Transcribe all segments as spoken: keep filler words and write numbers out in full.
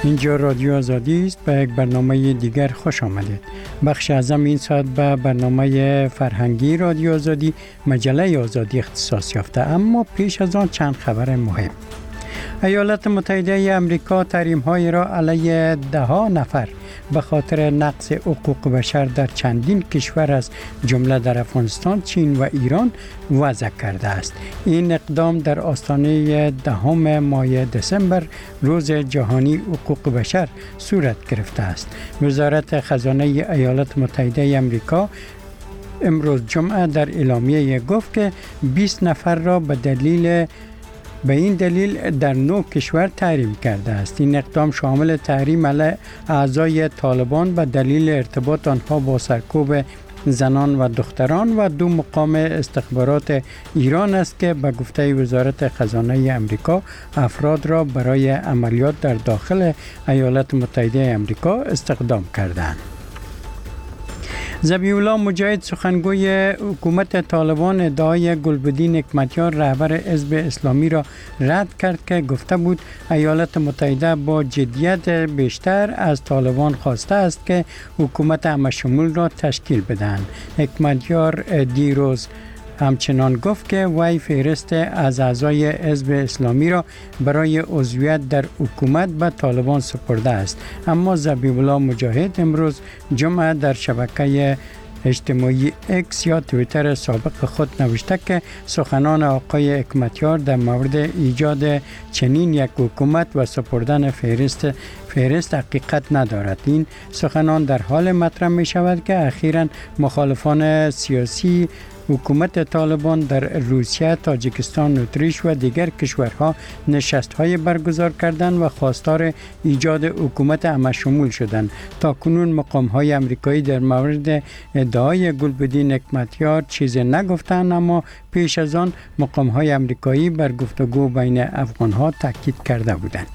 اینجا رادیو آزادی است. به یک برنامه دیگر خوش آمدید. بخش اعظم این ساعت به برنامه فرهنگی رادیو آزادی مجله آزادی اختصاص یافته، اما پیش از آن چند خبر مهم. ایالات متحده آمریکا تحریم‌های را علیه ده ها نفر به خاطر نقض حقوق بشر در چندین کشور از جمله در افغانستان، چین و ایران وضع کرده است. این اقدام در آستانه دهم ماه دسامبر، روز جهانی حقوق بشر، صورت گرفته است. وزارت خزانه ایالات متحده آمریکا امروز جمعه در اعلامیه گفت که بیست نفر را به دلیل به این دلیل در نو کشور تحریم کرده است. این اقدام شامل تحریم علیه اعضای طالبان به دلیل ارتباط آنها با سرکوب زنان و دختران و دو مقام استخبارات ایران است که به گفته وزارت خزانه آمریکا افراد را برای عملیات در داخل ایالات متحده آمریکا استخدام کردند. ذبیح الله مجاهد، سخنگوی حکومت طالبان، ادعای گلبدین حکمتیار رهبر حزب اسلامی را رد کرد که گفته بود ایالات متحده با جدیت بیشتر از طالبان خواسته است که حکومت همه‌شمول را تشکیل بدهند. حکمتیار دیروز همچنان گفت که وی فهرست از اعضای حزب اسلامی را برای عضویت در حکومت به طالبان سپرده است. اما ذبیح الله مجاهد امروز جمعه در شبکه اجتماعی اکس یا توییتر سابق خود نوشته که سخنان آقای حکمتیار در مورد ایجاد چنین یک حکومت و سپردن فهرست فهرست حقیقت ندارد. این سخنان در حال مطرح می شود که اخیراً مخالفان سیاسی حکومت طالبان در روسیه، تاجیکستان، اتریش و دیگر کشورها نشست‌های برگزار کردند و خواستار ایجاد حکومت همه‌شمول شدند. تاکنون مقام‌های آمریکایی در مورد ادعای گلبدین حکمتیار چیزی نگفتند، اما پیش از آن مقام‌های آمریکایی بر گفتگو بین افغان‌ها تاکید کرده بودند.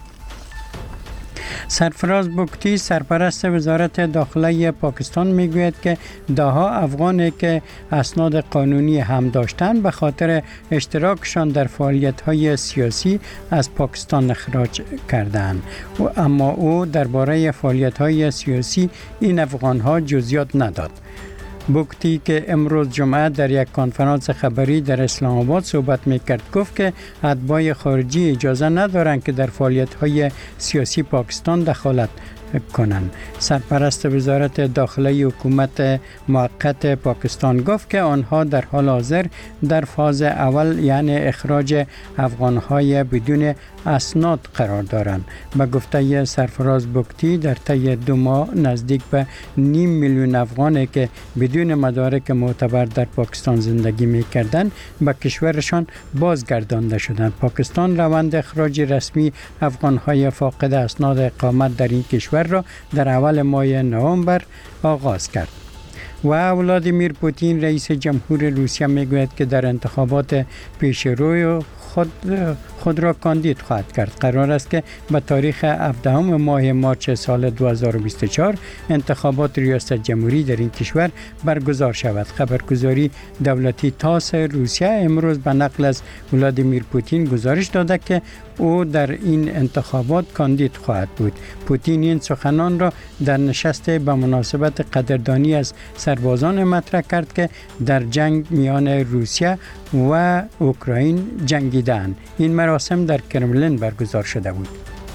سرفراز بگتی، سرپرست وزارت داخله پاکستان، میگوید که ده ها افغانی که اسناد قانونی هم داشتند به خاطر اشتراکشان در فعالیت‌های سیاسی از پاکستان اخراج کردند. اما او درباره فعالیت‌های سیاسی این افغان‌ها جزئیات نداد. بگتی که امروز جمعه در یک کنفرانس خبری در اسلام آباد صحبت میکرد گفت که اتباع خارجی اجازه ندارند که در فعالیت‌های سیاسی پاکستان دخالت کنند. سرپرست وزارت داخله حکومت موقت پاکستان گفت که آنها در حال حاضر در فاز اول یعنی اخراج افغان‌های بدون اسناد قرار دارند. به گفته سرفراز بگتی در طی دو ماه نزدیک به نیم میلیون افغانی که بدون مدارک معتبر در پاکستان زندگی می‌کردند به کشورشان بازگردانده شدند. پاکستان روند اخراج رسمی افغان‌های فاقد اسناد اقامت در این کشور را در اول ماه نوامبر آغاز کرد. و ولادیمیر پوتین رئیس جمهور روسیه میگوید که در انتخابات پیشرو خود خود را کاندید خواهد کرد. قرار است که به تاریخ هفدهم ماه مارس سال دو هزار و بیست و چهار انتخابات ریاست جمهوری در این کشور برگزار شود. خبرگزاری دولتی تاس روسیه امروز به نقل از ولادیمیر پوتین گزارش داده که او در این انتخابات کاندید خواهد بود. پوتین این سخنان را در نشست به مناسبت قدردانی از سربازان مطرح کرد که در جنگ میان روسیه و اوکراین جنگیدند. این مراسم در کرملین برگزار شده بود.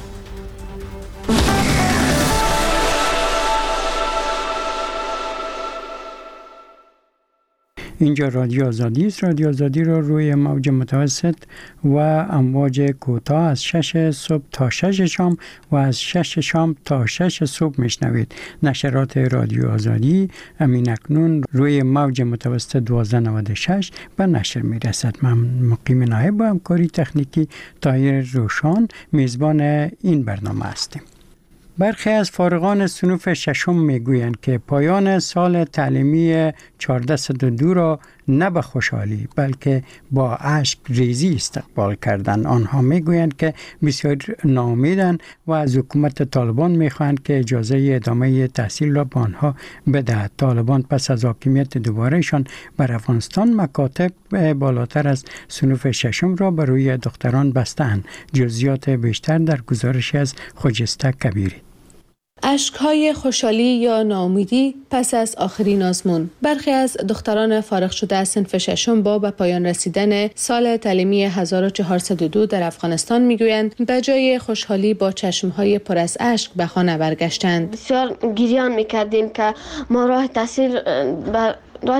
اینجا رادیو آزادی است. رادیو آزادی را روی موج متوسط و امواج کوتاه از شش صبح تا شش شام و از شش شام تا شش صبح میشنوید. نشرات رادیو آزادی امین اکنون روی موج متوسط دوازده نود و شش به نشر میرسد. من مقیم نایب با همکاری تکنیکی طاهر روشان میزبان این برنامه هستیم. برخی از فارغان صنوف ششم میگویند که پایان سال تعلیمی چهارصد و دو را نه به خوشحالی بلکه با اشک ریزی استقبال کردند. آنها میگویند که بسیار ناامیدند و از حکومت طالبان میخواهند که اجازه ادامه تحصیل را به آنها بدهد. طالبان پس از حاکمیت دوبارهشان بر افغانستان مکاتب بالاتر از صنف ششم را بر روی دختران بستند. جزئیات بیشتر در گزارشی از خجسته کبیری. اشک‌های خوشحالی یا ناامیدی پس از آخرین آزمون. برخی از دختران فارغ شده از صنف ششم با به پایان رسیدن سال تعلیمی هزار و چهارصد و دو در افغانستان میگویند به جای خوشحالی با چشم‌های پر از اشک به خانه برگشتند. بسیار گریان می‌کردیم که ما راه تحصیل بر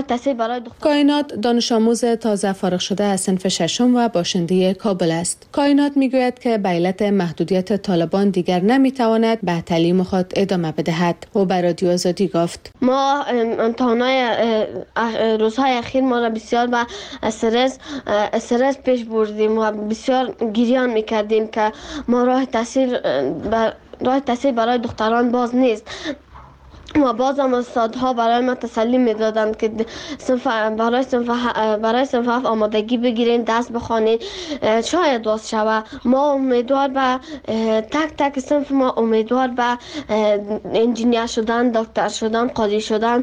کائنات دانش آموز تازه فارغ شده از صنف ششم و باشنده کابل است. کائنات میگوید که به علت محدودیت طالبان دیگر نمیتواند به تعلیم خود ادامه بدهد. او به رادیو آزادی گفت: ما امتحانات روزهای اخیر ما را بسیار با استرس استرس پیش بردیم و بسیار گریان میکردیم که ما راه تحصیل راه تحصیل برای دختران باز نیست. و باز هم استادها برای ما تسلی میدادند که صنف برای صنف برای صنف آمادگی بگیرین، دست بخوانین، شاید باز شود. ما امیدوار به تک تک صنف ما امیدوار به انجینیر شدن، دکتر شدن، قاضی شدن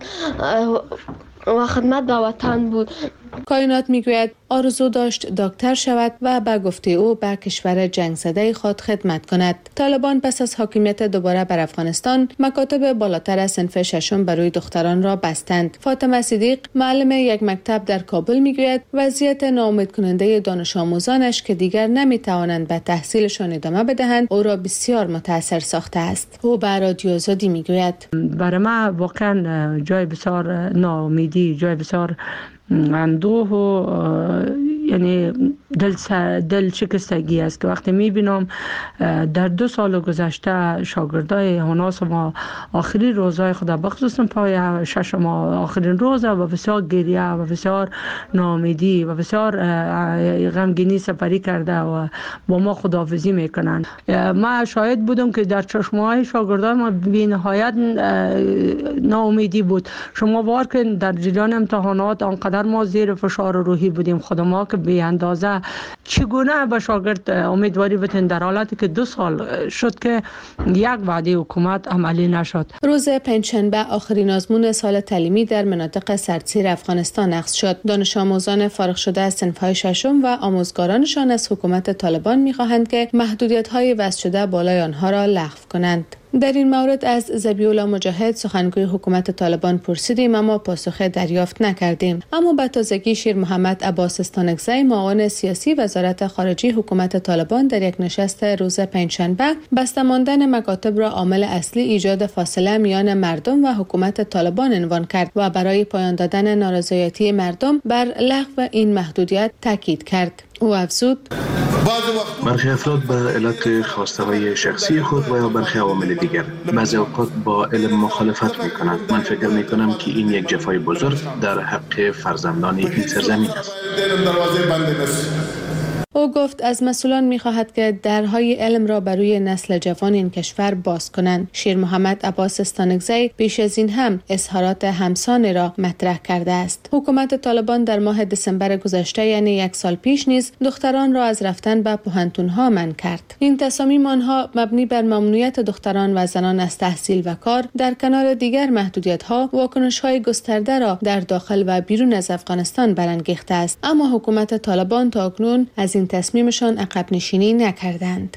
و خدمت به وطن بود. کائنات میگوید آرزو داشت دکتر شود و به گفته او به کشور جنگ زده خود خدمت کند. طالبان پس از حاکمیت دوباره بر افغانستان مکاتب بالاتر از صنف ششم برای دختران را بستند. فاطمه صدیق، معلم یک مکتب در کابل، میگوید وضعیت ناامید کننده دانش آموزانش که دیگر نمیتوانند به تحصیلشان ادامه بدهند او را بسیار متاثر ساخته است. او به رادیو آزادی میگوید: برای ما واقعا جای بسیار ناامیدی، جای بسیار اندوه و یعنی دل دل شکستگی است که وقتی میبینم در دو سال گذشته شاگردای هناس ما آخرین روزهای خود بخصوصا پای شش ما آخرین روز و بسیار گریه و بسیار ناامیدی و بسیار غمگینی سپری کرده و با ما خداحافظی میکنند. ما شاهد بودم که در چشمهای شاگردای ما بی نهایت ناامیدی بود. شما باور کنید در جریان امتحانات آنقدر ما زیر فشار روحی بودیم خود ما که بی اندازه چگونه به شاگرد امیدواری بتین در حالتی که دو سال شد که یک وعده حکومت عملی نشد. روز پنجشنبه آخرین آزمون سال تعلیمی در مناطق سردسیر افغانستان نقض شد. دانش آموزان فارغ شده از صنف‌های ششم و آموزگارانشان از حکومت طالبان می‌خواهند که محدودیت‌های وضع شده بالای آنها را لغو کنند. در این مورد از ذبیح‌الله مجاهد سخنگوی حکومت طالبان پرسیدیم اما پاسخ دریافت نکردیم. اما به تازگی شیر محمد عباس استانکزی، معاون سیاسی وزارت خارجه حکومت طالبان، در یک نشست روز پنجشنبه بسته ماندن مکاتب را عامل اصلی ایجاد فاصله میان مردم و حکومت طالبان عنوان کرد و برای پایان دادن نارضایتی مردم بر لغو این محدودیت تاکید کرد. او افزود: برخی افراد به علت خواسته‌های شخصی خود و یا برخی عوامل دیگر بعضی اوقات با علم مخالفت می‌کنند. من فکر می‌کنم که این یک جفای بزرگ در حق فرزندان این سرزمین است. او گفت از مسئولان می‌خواهد که درهای علم را برای نسل جوان این کشور باز کنند. شیر محمد عباس استانکزی بیش از این هم اظهارات همسان را مطرح کرده است. حکومت طالبان در ماه دسامبر گذشته یعنی یک سال پیش نیز دختران را از رفتن به پوهنتون‌ها منع کرد. این تصامیم آنها مبنی بر ممنوعیت دختران و زنان از تحصیل و کار در کنار دیگر محدودیت‌ها واکنش‌های گسترده را در داخل و بیرون از افغانستان برانگیخته است. اما حکومت طالبان تاکنون از این تصمیمشان عقب نشینی نکردند.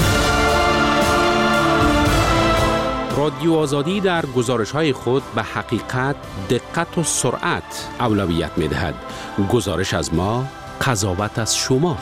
رادیو آزادی در گزارش‌های خود به حقیقت، دقت و سرعت اولویت می‌دهد. گزارش از ما، قضاوت از شما.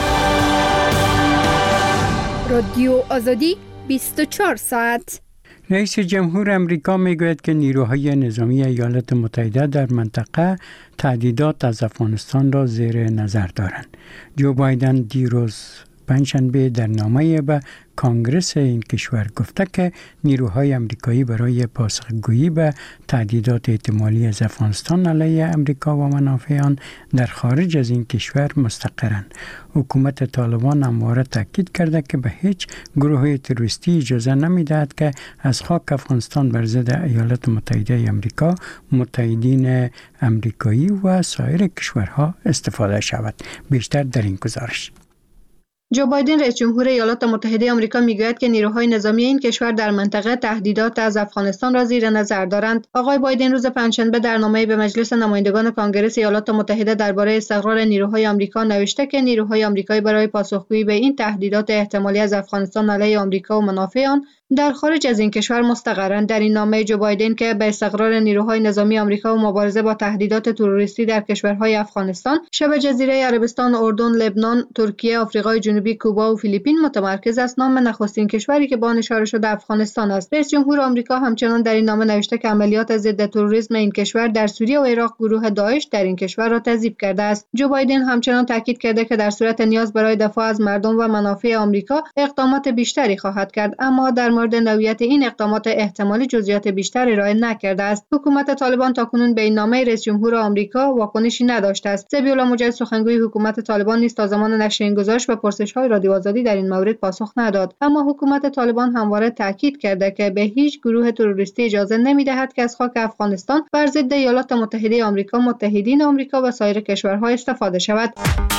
رادیو آزادی بیست و چهار ساعت. رئیس جمهور امریکا میگوید که نیروهای نظامی ایالات متحده در منطقه تهدیدات از افغانستان را زیر نظر دارند. جو بایدن دیروز پنجشنبه در نامه به کانگرس این کشور گفته که نیروهای امریکایی برای پاسخگویی به تهدیدات احتمالی از افغانستان علیه امریکا و منافع آن در خارج از این کشور مستقرند. حکومت طالبان همواره تاکید کرده که به هیچ گروه تروریستی اجازه نمی‌دهد که از خاک افغانستان بر ضد ایالات متحده آمریکا، متحدین امریکایی و سایر کشورها استفاده شود. بیشتر در این گزارش. جو بایدن رئیس جمهور ایالات متحده آمریکا میگوید که نیروهای نظامی این کشور در منطقه تهدیدات از افغانستان را زیر نظر دارند. آقای بایدن روز پنجشنبه در نامه‌ای به مجلس نمایندگان کانگرس ایالات متحده درباره استقرار نیروهای آمریکا نوشته که نیروهای آمریکایی برای پاسخگویی به این تهدیدات احتمالی از افغانستان علیه آمریکا و منافع آن در خارج از این کشور مستقرند. در این نامه جو بایدن که به استقرار نیروهای نظامی آمریکا و مبارزه با تهدیدات تروریستی در کشورهای افغانستان، شبه جزیره عربستان، اردن، لبنان، ترکیه، آفریقای جنوبی، کوبا و فیلیپین متمرکز است، نام نخستین کشوری که با اشاره شده افغانستان است. رئیس جمهور آمریکا همچنان در این نامه نوشته که عملیات ضد تروریسم این کشور در سوریه و عراق گروه داعش در این کشور را تضعیف کرده است. جو بایدن همچنان تاکید کرده که در صورت نیاز برای دفاع از مردم و منافع آمریکا اقدامات بیشتری خواهد کرد، اما در مورد نوعیت این اقدامات احتمالی جزئیات بیشتری ارائه نکرده است. حکومت طالبان تاکنون به این نامه رئیس جمهور آمریکا واکنشی نداشته است. ذبیح الله مجاهد سخنگوی حکومت طالبان نیز تا زمان نشر این گزارش به پرسش‌های رادیو آزادی در این مورد پاسخ نداد، اما حکومت طالبان همواره تاکید کرده که به هیچ گروه تروریستی اجازه نمی‌دهد که از خاک افغانستان بر ضد ایالات متحده آمریکا، متحدین آمریکا و سایر کشورها استفاده شود.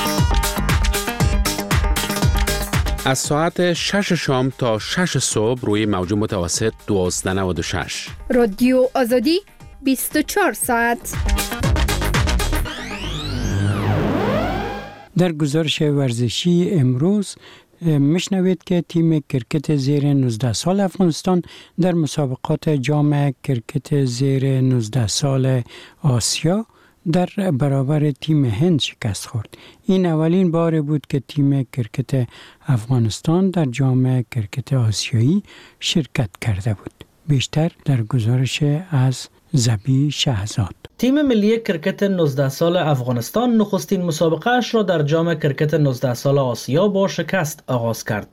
از ساعت شش شام تا شش صبح روی موج متوسط دوازده نود و شش. رادیو آزادی بیست و چهار ساعت. در گزارش ورزشی امروز میشنوید که تیم کرکت زیر نوزده سال افغانستان در مسابقات جام کرکت زیر نوزده سال آسیا در برابر تیم هند شکست خورد. این اولین بار بود که تیم کرکت افغانستان در جام کرکت آسیایی شرکت کرده بود. بیشتر در گزارش از زبی شهزاد. تیم ملی کرکت نوزده سال افغانستان نخستین مسابقه اش را در جام کرکت نوزده سال آسیا با شکست آغاز کرد.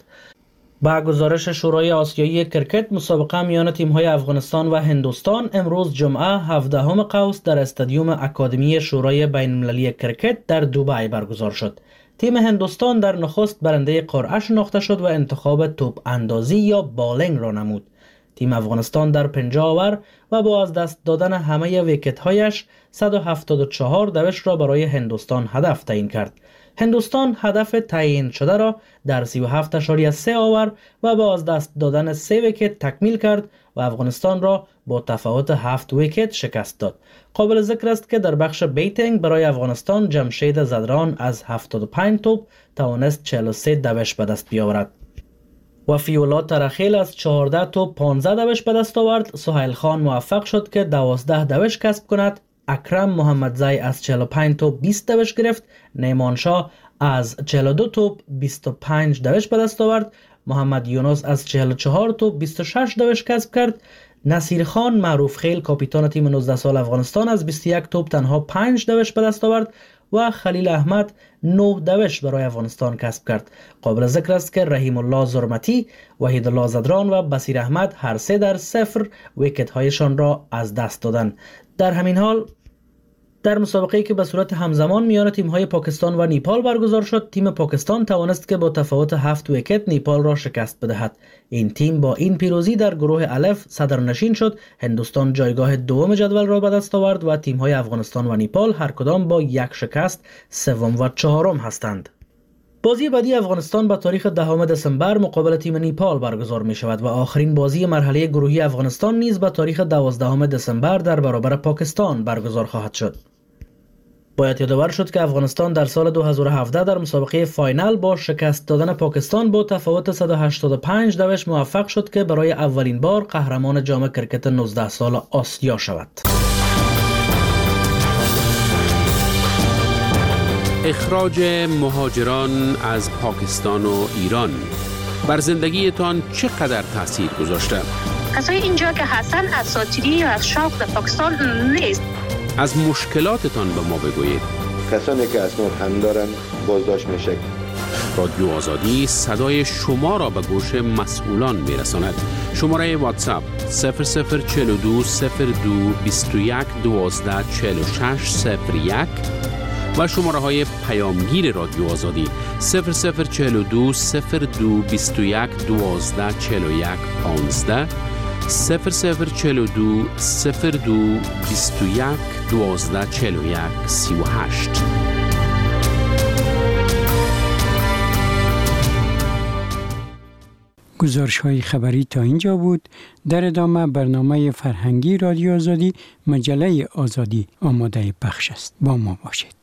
با گزارش شورای آسیایی کرکت، مسابقه میان تیم‌های افغانستان و هندوستان امروز جمعه هفدهم قوس در استادیوم اکادمی شورای بین‌المللی کرکت در دبی برگزار شد. تیم هندوستان در نخست برنده قرعه شناخته شد و انتخاب توپ اندازی یا بالینگ را نمود. تیم افغانستان در پنجاه اوور و با از دست دادن همه ویکت‌هایش صد و هفتاد و چهار دوش را برای هندوستان هدف تعیین کرد. هندوستان هدف تعیین شده را در سی و هفت اشاریه سه آور و با از دست دادن سه ویکت تکمیل کرد و افغانستان را با تفاوت هفت ویکت شکست داد. قابل ذکر است که در بخش بیتینگ برای افغانستان جمشید زدران از هفتاد و پنج توپ توانست چهل و سه دوش به دست بیاورد. وفی‌الله ترخیل از چهارده توپ پانزده دوش به دست آورد. سهیل خان موفق شد که دوازده دوش کسب کند. اکرم محمدزی از چهل و پنج توپ بیست دوش گرفت. نیمان شاه از چهل و دو توپ بیست و پنج دوش به دست آورد. محمد یونس از چهل و چهار توپ بیست و شش دوش کسب کرد. نصیر خان معروف خیل کاپیتان تیم نوزده سال افغانستان از بیست و یک توپ تنها پنج دوش به دست آورد و خلیل احمد نه دوش برای افغانستان کسب کرد. قابل ذکر است که رحیم الله زرمتی، وحید الله زدران و بصیر احمد هر سه در صفر ویکت هایشان را از دست دادند. در همین حال در مسابقه‌ای که به صورت همزمان میان تیم‌های پاکستان و نیپال برگزار شد، تیم پاکستان توانست که با تفاوت هفت ویکت نیپال را شکست بدهد. این تیم با این پیروزی در گروه الف صدرنشین شد. هندوستان جایگاه دوم جدول را به دست آورد و تیم‌های افغانستان و نیپال هر کدام با یک شکست سوم و چهارم هستند. بازی بعدی افغانستان به تاریخ دهم دسامبر مقابل تیم نیپال برگزار می شود و آخرین بازی مرحله گروهی افغانستان نیز به تاریخ دوازدهم دسامبر در برابر پاکستان برگزار خواهد شد. باید یادآور شد که افغانستان در سال دو هزار و هفده در مسابقه فاینال با شکست دادن پاکستان با تفاوت صد و هشتاد و پنج دوش موفق شد که برای اولین بار قهرمان جام کرکت نوزده سال آسیا شود. اخراج مهاجران از پاکستان و ایران بر زندگیتان چقدر تاثیر گذاشته؟ کسای اینجا که هستن اساطیری یا از شوق در پاکستان نیست. از مشکلاتتان به ما بگویید. کسانی که اسناد هم دارن بازداشت میشه. رادیو آزادی صدای شما را به گوش مسئولان میرساند. شماره واتساپ صفر صفر چهل و دو صفر دو بیست و یک دوازده چهل و شش صفر یک و شماره های پیامگیر رادیو آزادی صفر صفر چهل و دو صفر دو بیست و یک دوازده چهل و یک پانزده صفر صفر چهل و دو صفر دو بیست و یک دوازده چهل و یک سی و هشت. گزارش های خبری تا اینجا بود. در ادامه برنامه فرهنگی رادیو آزادی مجله آزادی آماده پخش است. با ما باشید.